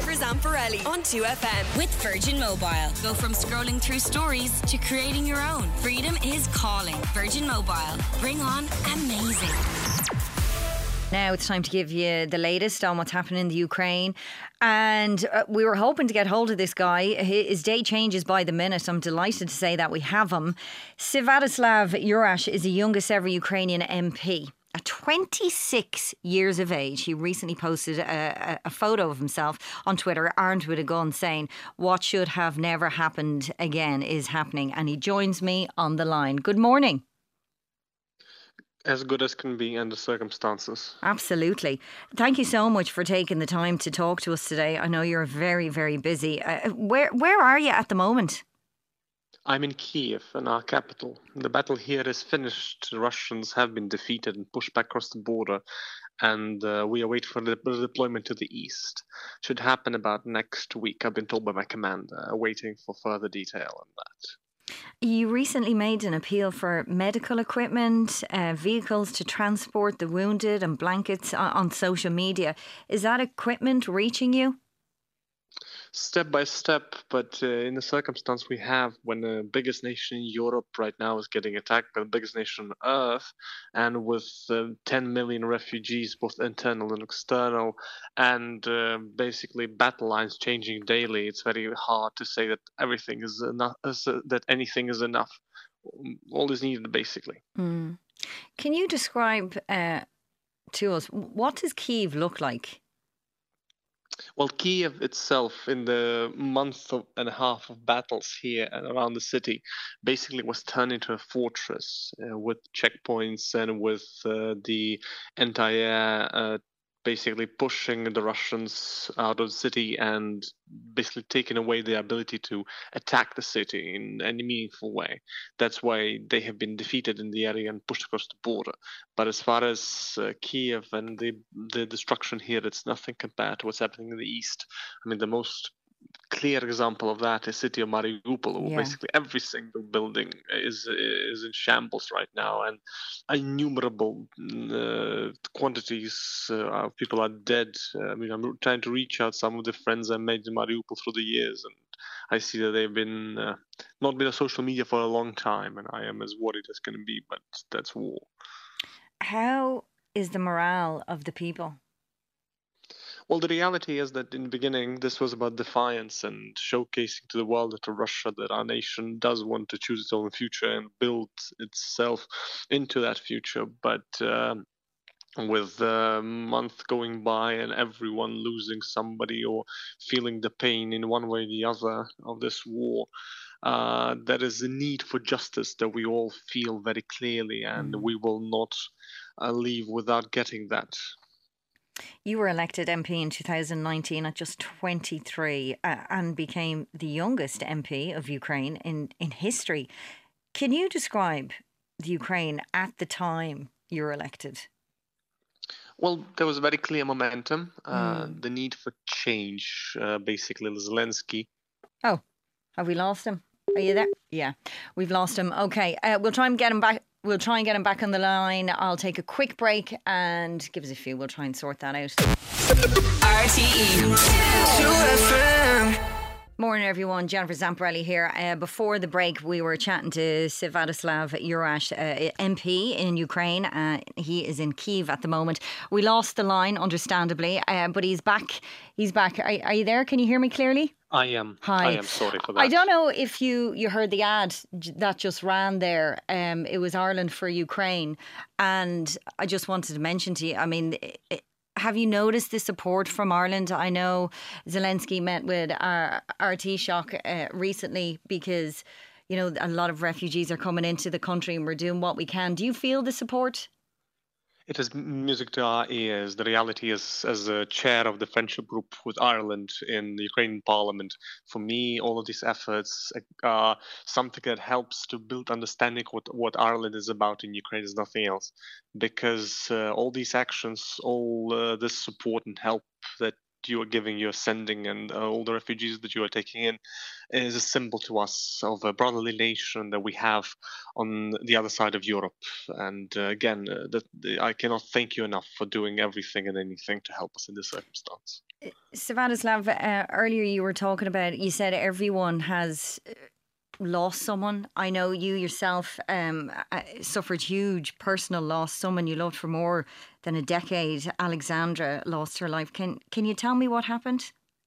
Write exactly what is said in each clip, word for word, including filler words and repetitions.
Jennifer Zamparelli on two F M. With Virgin Mobile. Go from scrolling through stories to creating your own. Freedom is calling. Virgin Mobile. Bring on amazing. Now it's time to give you the latest on what's happening in the Ukraine. And uh, we were hoping to get hold of this guy. His day changes by the minute. I'm delighted to say that we have him. Sviatoslav Yurash is the youngest ever Ukrainian M P. At twenty-six years of age, he recently posted a, a, a photo of himself on Twitter, armed with a gun, saying, "What should have never happened again is happening." And he joins me on the line. Good morning. As good as can be under circumstances. Absolutely. Thank you so much for taking the time to talk to us today. I know you're very, very busy. Uh, where where are you at the moment? I'm in Kiev, in our capital. The battle here is finished. The Russians have been defeated and pushed back across the border, and uh, we await for the deployment to the east. Should happen about next week, I've been told by my commander, waiting for further detail on that. You recently made an appeal for medical equipment, uh, vehicles to transport the wounded and blankets on, on social media. Is that equipment reaching you? Step by step, but uh, in the circumstance we have, when the biggest nation in Europe right now is getting attacked by the biggest nation on earth, and with uh, ten million refugees, both internal and external, and uh, basically battle lines changing daily, it's very hard to say that everything is enough, uh, that anything is enough. All is needed, basically. Mm. Can you describe uh, to us, what does Kyiv look like? Well, Kiev itself, in the month of, and a half of battles here and around the city, basically was turned into a fortress uh, with checkpoints and with uh, the entire uh, basically pushing the Russians out of the city and basically taking away their ability to attack the city in any meaningful way. That's why they have been defeated in the area and pushed across the border. But as far as uh, Kiev and the, the destruction here, it's nothing compared to what's happening in the east. I mean, the most clear example of that is city of Mariupol, where Yeah. basically every single building is is in shambles right now, and innumerable uh, quantities uh, of people are dead. Uh, I mean, I'm trying to reach out some of the friends I made in Mariupol through the years, and I see that they've been uh, not been on social media for a long time, and I am as worried as can be. But that's war. How is the morale of the people? Well, the reality is that in the beginning, this was about defiance and showcasing to the world, that to Russia, that our nation does want to choose its own future and build itself into that future. But um, with the month going by and everyone losing somebody or feeling the pain in one way or the other of this war, uh, there is a need for justice that we all feel very clearly, and Mm. we will not uh, leave without getting that. You were elected M P in two thousand nineteen at just twenty-three uh, and became the youngest M P of Ukraine in, in history. Can you describe the Ukraine at the time you were elected? Well, there was very clear momentum, uh, Mm. the need for change. Uh, basically, Zelensky. Oh, have we lost him? Are you there? Yeah, we've lost him. Okay, uh, we'll try and get him back. We'll try and get him back on the line. I'll take a quick break and give us a few. We'll try and sort that out. R T E two F M. Morning, everyone. Jennifer Zamparelli here. Uh, before the break, we were chatting to Sviatoslav Yurash, uh, M P in Ukraine. Uh, he is in Kyiv at the moment. We lost the line, understandably, uh, but he's back. He's back. Are, are you there? Can you hear me clearly? I am. Hi. I am sorry for that. I don't know if you, you heard the ad j- that just ran there. Um, it was Ireland for Ukraine. And I just wanted to mention to you, I mean, i have you noticed the support from Ireland? I know Zelensky met with our R T Shock uh, recently because, you know, a lot of refugees are coming into the country and we're doing what we can. Do you feel the support? It is music to our ears. The reality is, as a chair of the friendship group with Ireland in the Ukrainian parliament, for me, all of these efforts are something that helps to build understanding what, what Ireland is about in Ukraine is nothing else. Because uh, all these actions, all uh, this support and help that you are giving, you're sending, and uh, all the refugees that you are taking in is a symbol to us of a brotherly nation that we have on the other side of Europe. And uh, again, uh, that I cannot thank you enough for doing everything and anything to help us in this circumstance. Svatoslav, uh, earlier you were talking about, you said everyone has lost someone. I know you yourself um, suffered huge personal loss, someone you loved for more than a decade. Alexandra lost her life. Can can you tell me what happened?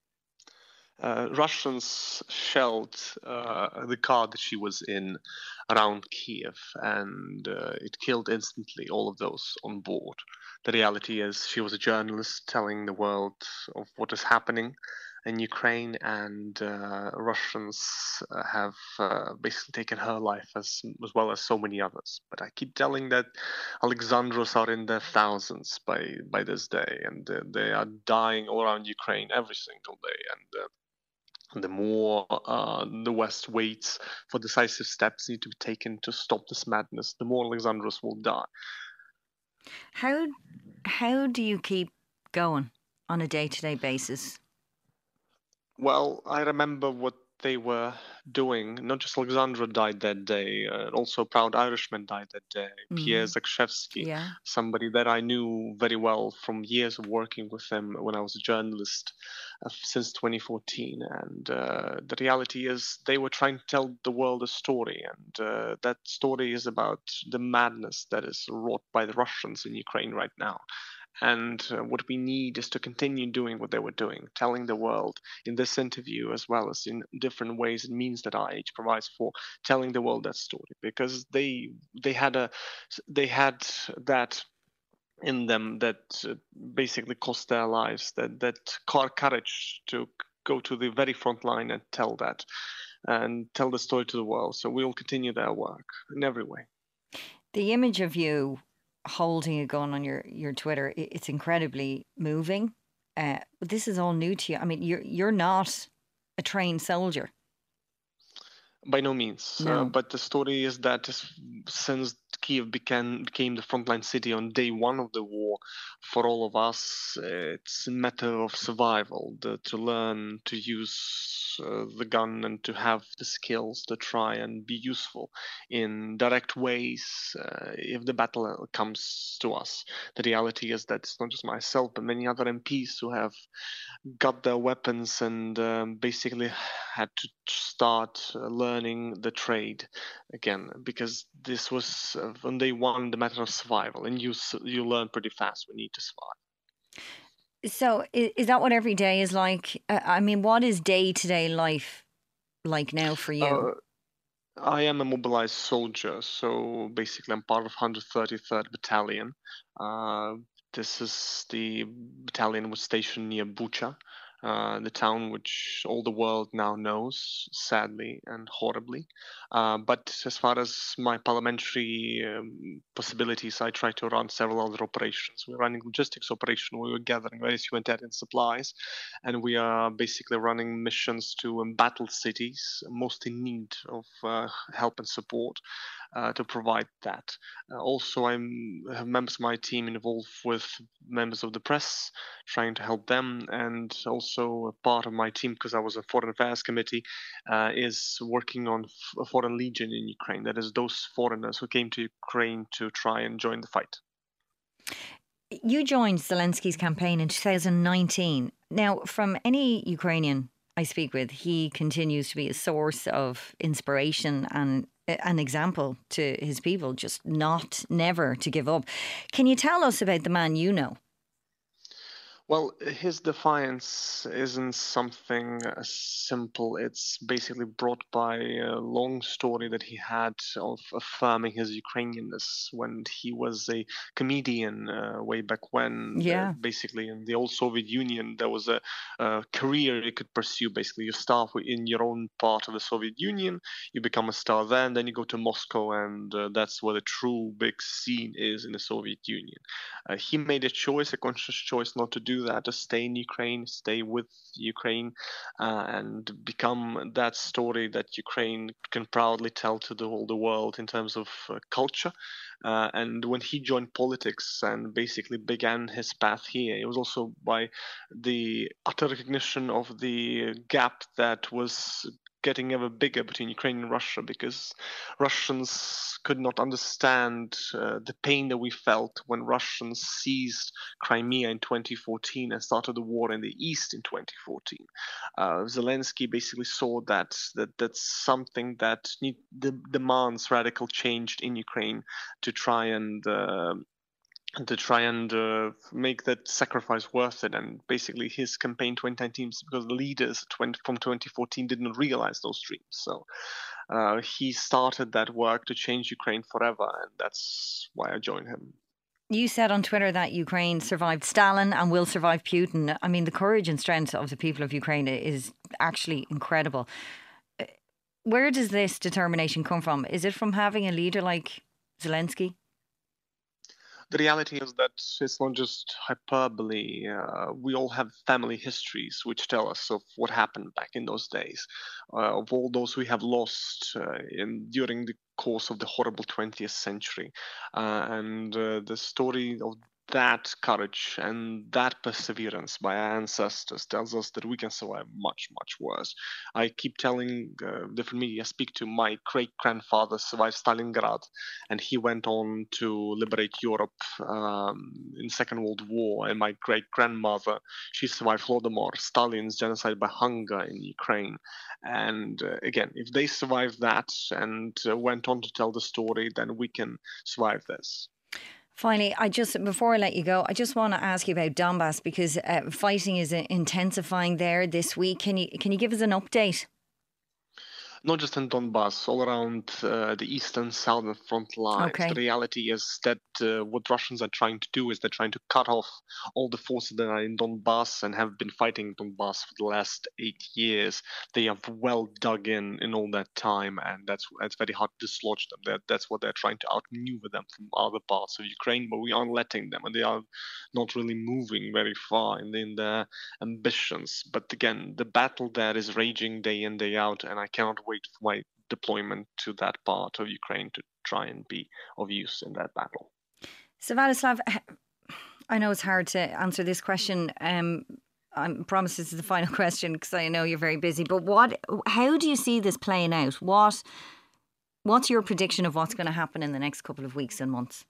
Uh, Russians shelled uh, the car that she was in around Kiev, and uh, it killed instantly all of those on board. The reality is she was a journalist telling the world of what is happening in Ukraine, and uh, Russians uh, have uh, basically taken her life as as well as so many others. But I keep telling that Alexandros are in their thousands by by this day, and uh, they are dying all around Ukraine every single day. And uh, the more uh, the West waits for decisive steps need to be taken to stop this madness, the more Alexandros will die. How how do you keep going on a day-to-day basis? Well, I remember what they were doing. Not just Alexandra died that day, uh, also a proud Irishman died that day, mm. Pierre Zakrzewski, yeah. somebody that I knew very well from years of working with him when I was a journalist uh, since twenty fourteen. And uh, the reality is they were trying to tell the world a story, and uh, that story is about the madness that is wrought by the Russians in Ukraine right now. And uh, what we need is to continue doing what they were doing, telling the world in this interview, as well as in different ways and means that R H provides for, telling the world that story, because they they had a they had that in them that uh, basically cost their lives, that that car courage to go to the very front line and tell that and tell the story to the world. So we will continue their work in every way. The image of you holding a gun on your, your Twitter, it's incredibly moving. Uh, this is all new to you. I mean, you're you're not a trained soldier. By no means. No. Uh, but the story is that since Kiev became became the frontline city on day one of the war, for all of us, it's a matter of survival. The, to learn to use uh, the gun and to have the skills to try and be useful in direct ways uh, if the battle comes to us. The reality is that it's not just myself, but many other M Ps who have got their weapons and um, basically had to start uh, learning the trade again, because this was uh, on day one the matter of survival, and you you learn pretty fast when you need to survive. So is that what every day is like? Uh, I mean, what is day-to-day life like now for you? Uh, I am a mobilized soldier, so basically I'm part of one hundred thirty-third Battalion. Uh, this is the battalion was stationed near Bucha, uh, the town which all the world now knows, sadly and horribly. Uh, but as far as my parliamentary um, possibilities, I try to run several other operations. We're running logistics operation where we're gathering various humanitarian supplies, and we are basically running missions to embattled cities, most in need of uh, help and support. Uh, to provide that. Uh, also, I have members of my team involved with members of the press, trying to help them, and also a part of my team, because I was a Foreign Affairs Committee, uh, is working on f- a Foreign Legion in Ukraine. That is those foreigners who came to Ukraine to try and join the fight. You joined Zelensky's campaign in two thousand nineteen. Now, from any Ukrainian I speak with, he continues to be a source of inspiration and an example to his people, just not, never to give up. Can you tell us about the man you know? Well, his defiance isn't something uh, simple. It's basically brought by a long story that he had of affirming his Ukrainianness when he was a comedian uh, way back when. Yeah. Uh, basically, in the old Soviet Union, there was a, a career you could pursue. Basically, you start in your own part of the Soviet Union, you become a star there, and then you go to Moscow, and uh, that's where the true big scene is in the Soviet Union. Uh, he made a choice, a conscious choice not to do do that, to stay in Ukraine, stay with Ukraine, uh, and become that story that Ukraine can proudly tell to the whole the world in terms of uh, culture. Uh, and when he joined politics and basically began his path here, it was also by the utter recognition of the gap that was getting ever bigger between Ukraine and Russia, because Russians could not understand uh, the pain that we felt when Russians seized Crimea in twenty fourteen and started the war in the east in twenty fourteen. Uh, Zelensky basically saw that that that's something that need, de- demands radical change in Ukraine to try and uh, to try and uh, make that sacrifice worth it. And basically his campaign twenty nineteen is because the leaders from twenty fourteen didn't realize those dreams. So uh, he started that work to change Ukraine forever, and that's why I joined him. You said on Twitter that Ukraine survived Stalin and will survive Putin. I mean, the courage and strength of the people of Ukraine is actually incredible. Where does this determination come from? Is it from having a leader like Zelensky? The reality is that it's not just hyperbole. Uh, we all have family histories which tell us of what happened back in those days, uh, of all those we have lost uh, in during the course of the horrible twentieth century. Uh, and uh, the story of that courage and that perseverance by our ancestors tells us that we can survive much, much worse. I keep telling uh, different media I speak to, my great-grandfather survived Stalingrad, and he went on to liberate Europe um, in the Second World War. And my great-grandmother, she survived Holodomor, Stalin's genocide by hunger in Ukraine. And uh, again, if they survived that and uh, went on to tell the story, then we can survive this. Finally, I just before I let you go, I just want to ask you about Donbass, because uh, fighting is uh, intensifying there this week. Can you can you give us an update? Not just in Donbass, all around uh, the eastern, southern front lines. Okay. The reality is that uh, what Russians are trying to do is they're trying to cut off all the forces that are in Donbass and have been fighting Donbass for the last eight years. They have well dug in in all that time, and that's it's very hard to dislodge them. That, that's what they're trying to outmaneuver them from other parts of Ukraine, but we aren't letting them, and they are not really moving very far in, in their ambitions. But again, the battle there is raging day in, day out, and I cannot wait for my deployment to that part of Ukraine to try and be of use in that battle. Svatoslav, I know it's hard to answer this question. Um, I promise this is the final question because I know you're very busy. But what? How do you see this playing out? What? What's your prediction of what's going to happen in the next couple of weeks and months?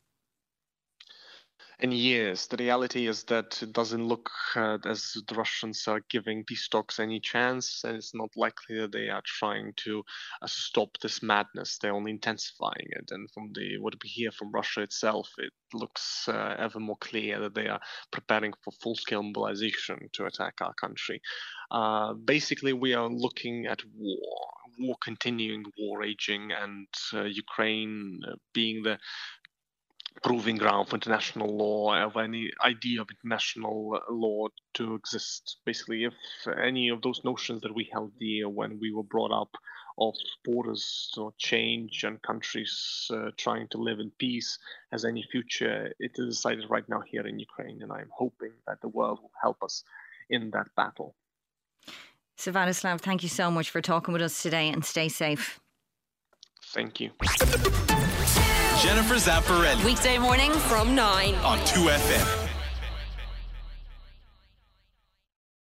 In years, the reality is that it doesn't look uh, as the Russians are giving peace talks any chance, and it's not likely that they are trying to uh, stop this madness. They're only intensifying it, and from the what we hear from Russia itself, it looks uh, ever more clear that they are preparing for full-scale mobilization to attack our country. Uh, basically, we are looking at war, war continuing, war raging, and uh, Ukraine uh, being the proving ground for international law, of any idea of international law to exist. Basically, if any of those notions that we held dear when we were brought up of borders to change and countries uh, trying to live in peace has any future, it is decided right now here in Ukraine, and I'm hoping that the world will help us in that battle. Svatoslav, thank you so much for talking with us today, and stay safe. Thank you. Jennifer Zamparelli. Weekday morning from nine On two F M.